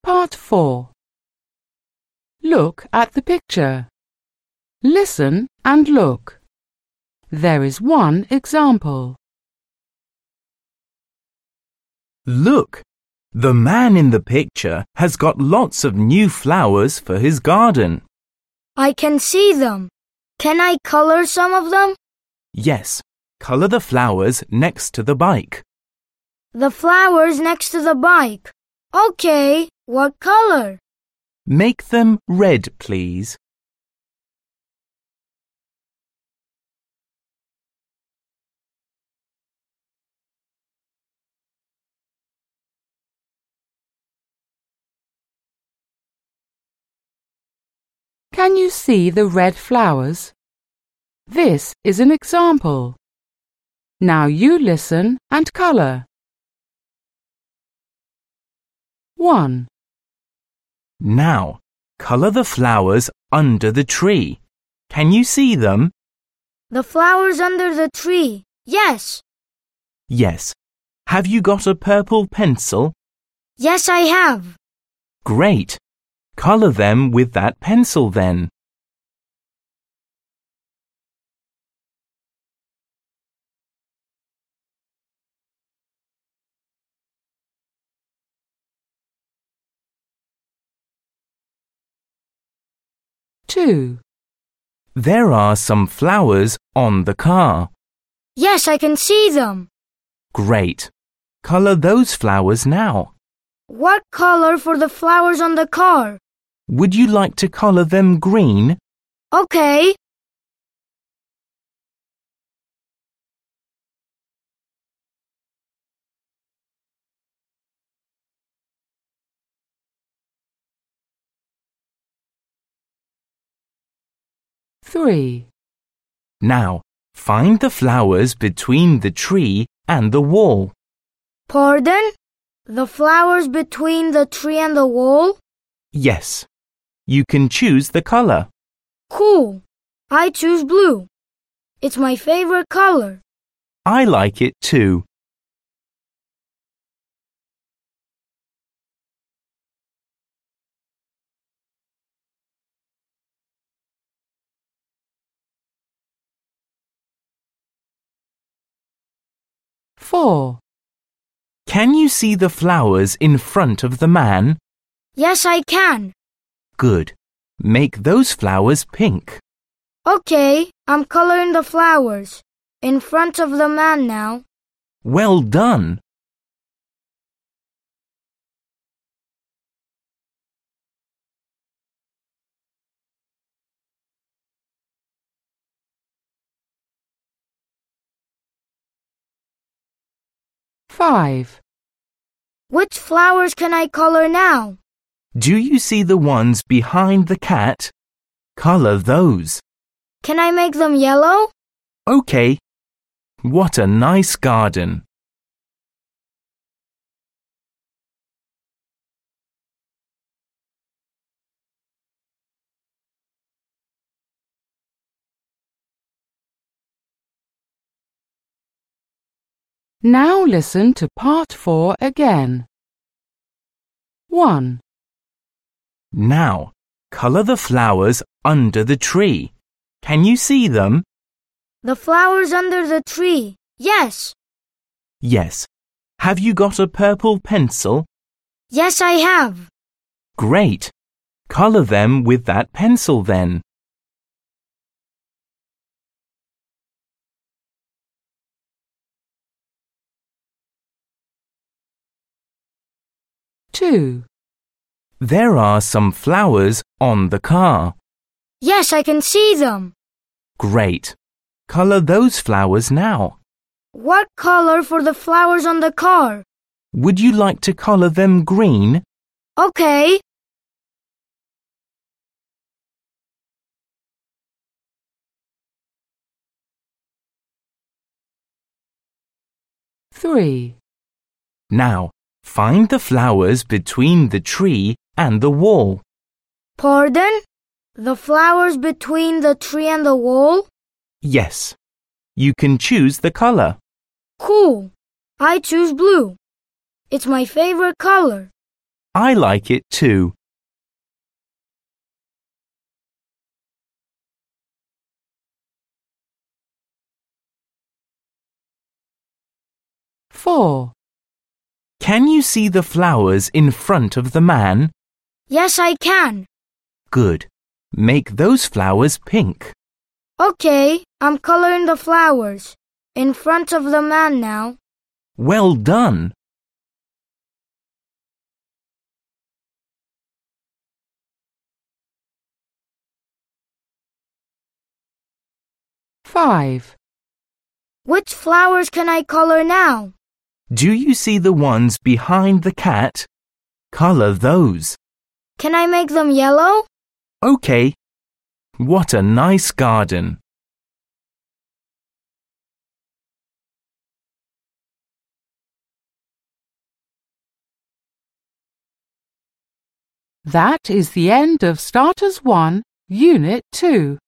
Part 4. Look at the picture. Listen and look. There is one example. Look! The man in the picture has got lots of new flowers for his garden. I can see them. Can I color some of them? Yes, color the flowers next to the bike. The flowers next to the bike. Okay, what color? Make them red, please. Can you see the red flowers? This is an example. Now you listen and color. 1. Now, color the flowers under the tree. Can you see them? The flowers under the tree. Yes. Yes. Have you got a purple pencil? Yes, I have. Great. Color them with that pencil then. Two. There are some flowers on the car. Yes, I can see them. Great. Color those flowers now. What color for the flowers on the car? Would you like to color them green? Okay. Three. Now, find the flowers between the tree and the wall. Pardon? The flowers between the tree and the wall? Yes. You can choose the color. Cool. I choose blue. It's my favorite color. I like it too. Four. Can you see the flowers in front of the man? Yes, I can. Good. Make those flowers pink. Okay, I'm coloring the flowers. In front of the man now. Well done. Five. Which flowers can I color now? Do you see the ones behind the cat? Color those. Can I make them yellow? Okay. What a nice garden. Now listen to part 4 again. 1. Now, color the flowers under the tree. Can you see them? The flowers under the tree. Yes. Yes. Have you got a purple pencil? Yes, I have. Great. Color them with that pencil then. Two. There are some flowers on the car. Yes, I can see them. Great. Color those flowers now. What color for the flowers on the car? Would you like to color them green? Okay. Three. Now, find the flowers between the tree and the wall. Pardon? The flowers between the tree and the wall? Yes. You can choose the color. Cool. I choose blue. It's my favorite color. I like it too. Four. Can you see the flowers in front of the man? Yes, I can. Good. Make those flowers pink. Okay, I'm coloring the flowers. In front of the man now. Well done. Five. Which flowers can I color now? Do you see the ones behind the cat? Color those. Can I make them yellow? Okay. What a nice garden. That is the end of Starters 1, Unit 2.